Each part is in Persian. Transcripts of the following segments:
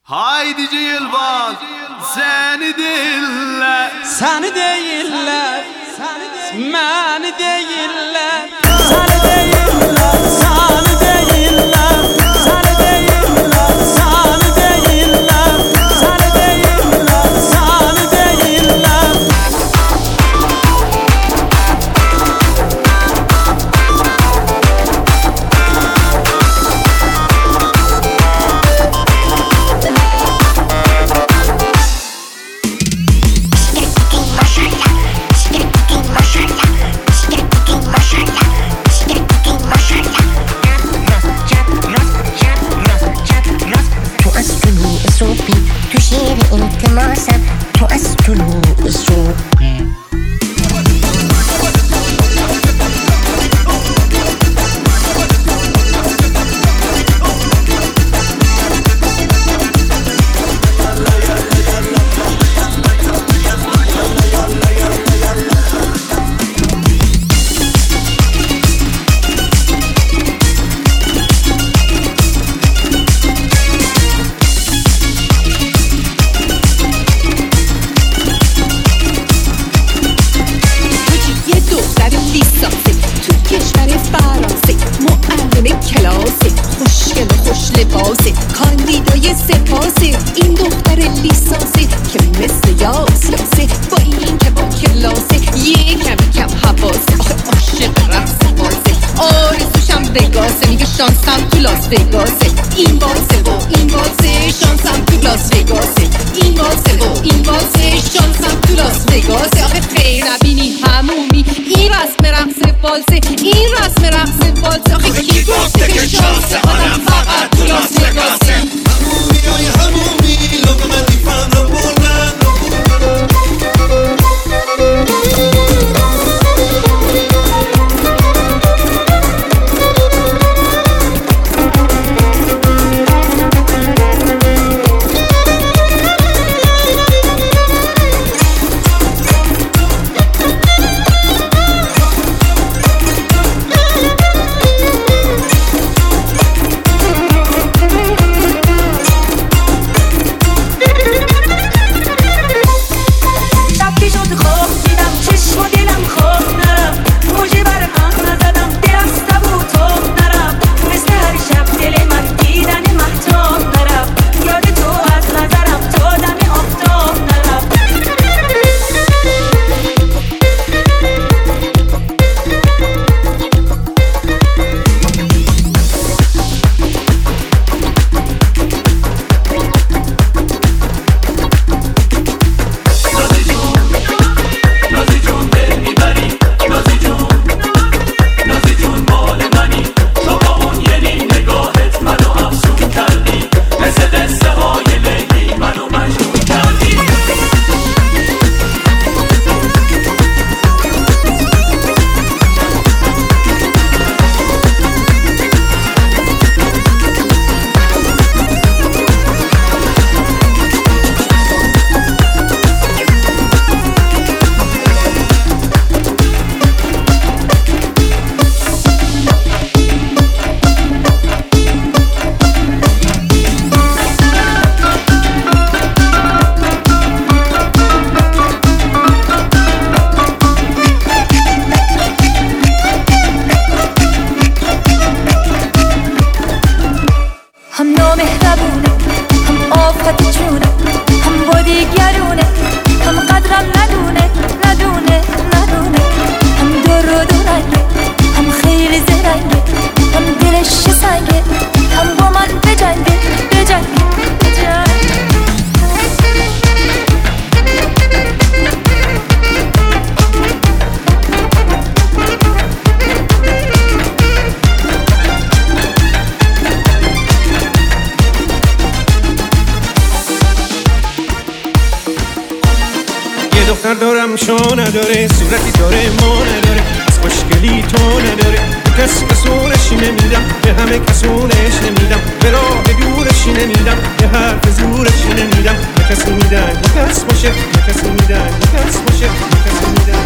Haydi Yılmaz, seni değiller. Seni değiller, beni değiller. Seni değiller, seni değiller. Seni değiller, seni değiller. Seni değiller, seni değiller. تشير التماسا تؤسل الصوفي کاندیدای سپاسه این دختر لیسانسه که مثل یاسلاسه با این که با کلاسه یه کم حواسه آخه عاشق رقص بازه آرزوشم بگاسه میگه شانسم تو لاس وگاسه این بازه و این بازه شانسم تو لاس وگاسه این بازه و این بازه شانسم تو لاس وگاسه آخه خیر نبینی همومی این رسم رقص بالسه این رسم رقص بالسه آخه کی گفته که شانس آدم فقط تو لاس وگاسه همومی لقمه لیفم رو بردن دختر دارم شو نداره صورتی داره ما نداره از خوشگلی تو نداره به کسی کسونش نمیدم به همه کسونش نمیدم به راه دورش نمیدم به حرف زورش نمیدم به کسی میدن به کس باشه به کسی میدن به کس باشه به کسی میدن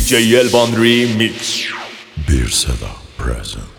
DJ Elvan Remix. Bir Seda present.